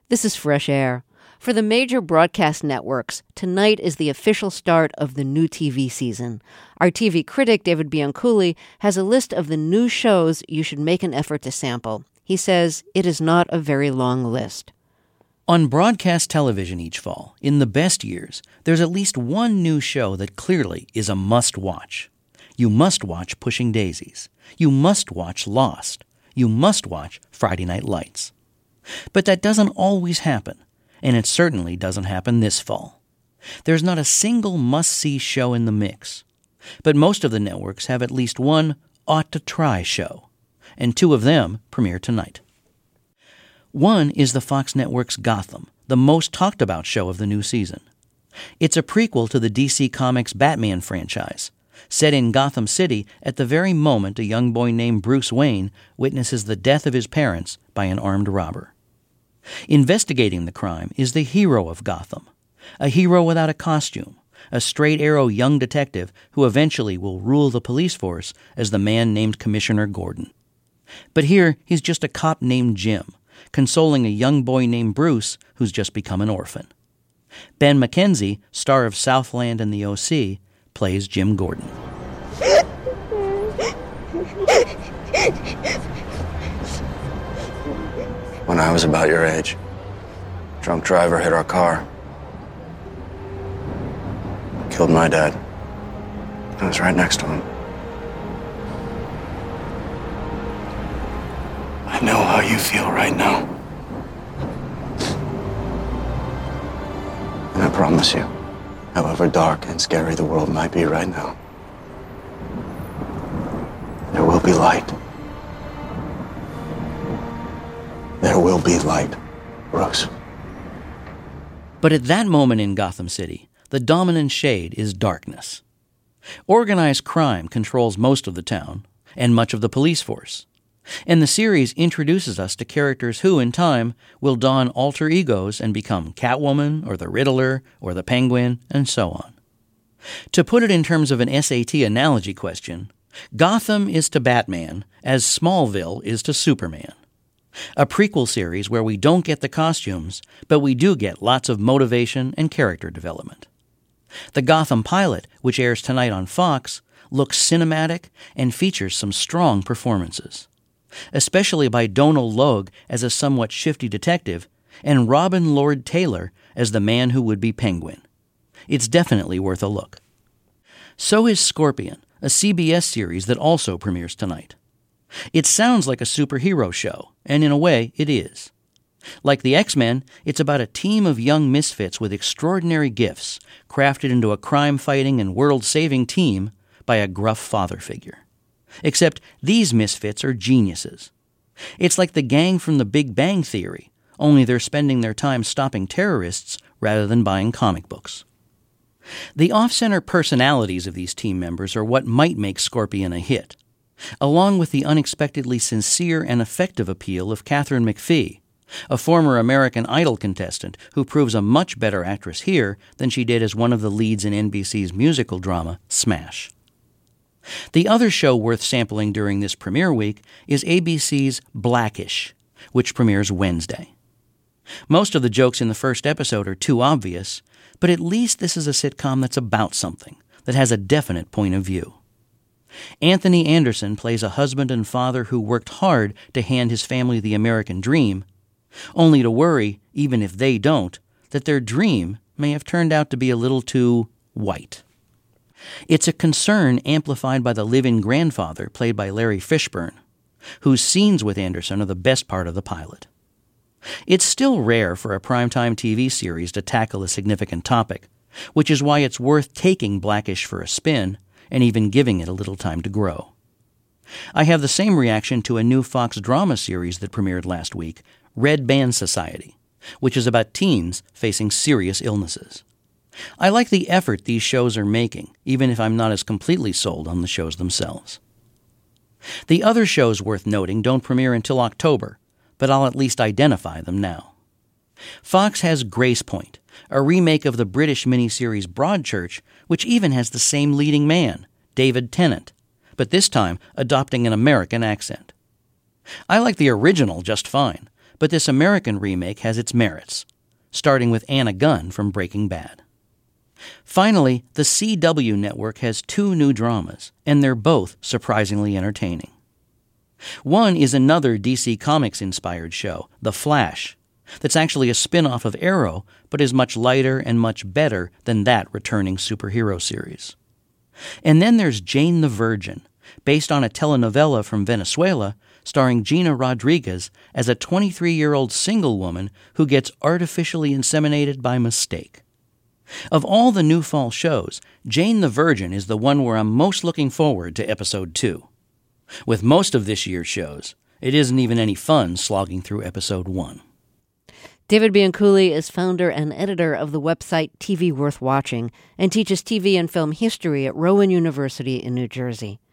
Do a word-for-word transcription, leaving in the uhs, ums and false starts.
This is Fresh Air. For the major broadcast networks, tonight is the official start of the new T V season. Our T V critic, David Bianculli, has a list of the new shows you should make an effort to sample. He says it is not a very long list. On broadcast television each fall, in the best years, there's at least one new show that clearly is a must-watch. You must watch Pushing Daisies. You must watch Lost. You must watch Friday Night Lights. But that doesn't always happen, and it certainly doesn't happen this fall. There's not a single must-see show in the mix, but most of the networks have at least one ought-to-try show, and two of them premiere tonight. One is the Fox Network's Gotham, the most talked-about show of the new season. It's a prequel to the D C Comics Batman franchise, set in Gotham City at the very moment a young boy named Bruce Wayne witnesses the death of his parents by an armed robber. Investigating the crime is the hero of Gotham, a hero without a costume, a straight-arrow young detective who eventually will rule the police force as the man named Commissioner Gordon. But here, he's just a cop named Jim, consoling a young boy named Bruce who's just become an orphan. Ben McKenzie, star of Southland and the O C, plays Jim Gordon. When I was about your age, a drunk driver hit our car. Killed my dad. I was right next to him. I know how you feel right now. And I promise you, however dark and scary the world might be right now, there will be light. There will be light, Bruce. But at that moment in Gotham City, the dominant shade is darkness. Organized crime controls most of the town and much of the police force. And the series introduces us to characters who, in time, will don alter egos and become Catwoman or the Riddler or the Penguin, and so on. To put it in terms of an S A T analogy question, Gotham is to Batman as Smallville is to Superman. A prequel series where we don't get the costumes, but we do get lots of motivation and character development. The Gotham pilot, which airs tonight on Fox, looks cinematic and features some strong performances, especially by Donal Logue as a somewhat shifty detective and Robin Lord Taylor as the man who would be Penguin. It's definitely worth a look. So is Scorpion, a C B S series that also premieres tonight. It sounds like a superhero show, and in a way, it is. Like the X-Men, it's about a team of young misfits with extraordinary gifts crafted into a crime-fighting and world-saving team by a gruff father figure. Except these misfits are geniuses. It's like the gang from The Big Bang Theory, only they're spending their time stopping terrorists rather than buying comic books. The off-center personalities of these team members are what might make Scorpion a hit, along with the unexpectedly sincere and effective appeal of Katharine McPhee, a former American Idol contestant who proves a much better actress here than she did as one of the leads in N B C's musical drama, Smash. The other show worth sampling during this premiere week is A B C's Blackish, which premieres Wednesday. Most of the jokes in the first episode are too obvious, but at least this is a sitcom that's about something, that has a definite point of view. Anthony Anderson plays a husband and father who worked hard to hand his family the American dream, only to worry, even if they don't, that their dream may have turned out to be a little too white. It's a concern amplified by the live-in grandfather, played by Larry Fishburne, whose scenes with Anderson are the best part of the pilot. It's still rare for a primetime T V series to tackle a significant topic, which is why it's worth taking Blackish for a spin and even giving it a little time to grow. I have the same reaction to a new Fox drama series that premiered last week, Red Band Society, which is about teens facing serious illnesses. I like the effort these shows are making, even if I'm not as completely sold on the shows themselves. The other shows worth noting don't premiere until October, but I'll at least identify them now. Fox has Grace Point, a remake of the British miniseries Broadchurch, which even has the same leading man, David Tennant, but this time adopting an American accent. I like the original just fine, But this American remake has its merits, starting with Anna Gunn from Breaking Bad. Finally, the C W network has two new dramas, and they're both surprisingly entertaining. One is another D C Comics-inspired show, The Flash, that's actually a spin-off of Arrow, but is much lighter and much better than that returning superhero series. And then there's Jane the Virgin, based on a telenovela from Venezuela, starring Gina Rodriguez as a twenty-three-year-old single woman who gets artificially inseminated by mistake. Of all the new fall shows, Jane the Virgin is the one where I'm most looking forward to episode two. With most of this year's shows, it isn't even any fun slogging through episode one. David Bianculli is founder and editor of the website T V Worth Watching and teaches T V and film history at Rowan University in New Jersey.